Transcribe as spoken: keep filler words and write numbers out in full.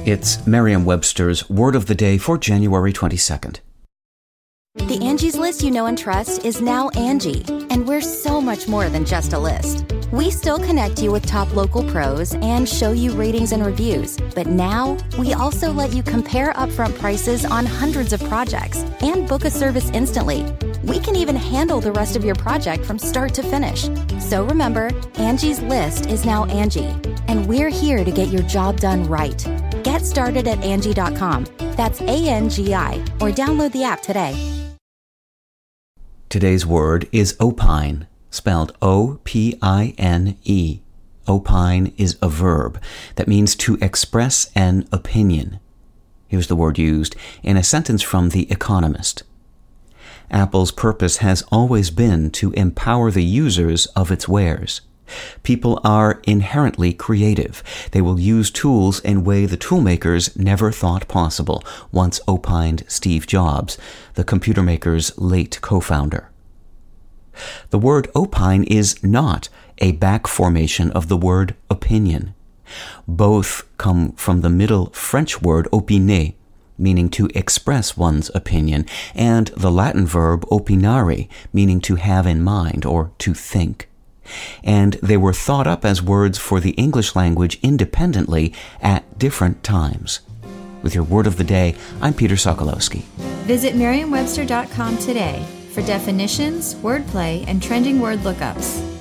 It's Merriam-Webster's Word of the Day for January twenty-second. The Angie's List you know and trust is now Angie, and we're so much more than just a list. We still connect you with top local pros and show you ratings and reviews, but now we also let you compare upfront prices on hundreds of projects and book a service instantly. We can even handle the rest of your project from start to finish. So remember, Angie's List is now Angie, and we're here to get your job done right. Get started at Angie dot com. That's A N G I, or download the app today. Today's word is opine, spelled O P I N E. Opine is a verb that means to express an opinion. Here's the word used in a sentence from The Economist. Apple's purpose has always been to empower the users of its wares. People are inherently creative. They will use tools in a way the toolmakers never thought possible, once opined Steve Jobs, the computer maker's late co-founder. The word opine is not a back formation of the word opinion. Both come from the Middle French word opiner, meaning to express one's opinion, and the Latin verb opinare, meaning to have in mind or to think. And they were thought up as words for the English language independently at different times. With your Word of the Day, I'm Peter Sokolowski. Visit Merriam Webster dot com today for definitions, wordplay, and trending word lookups.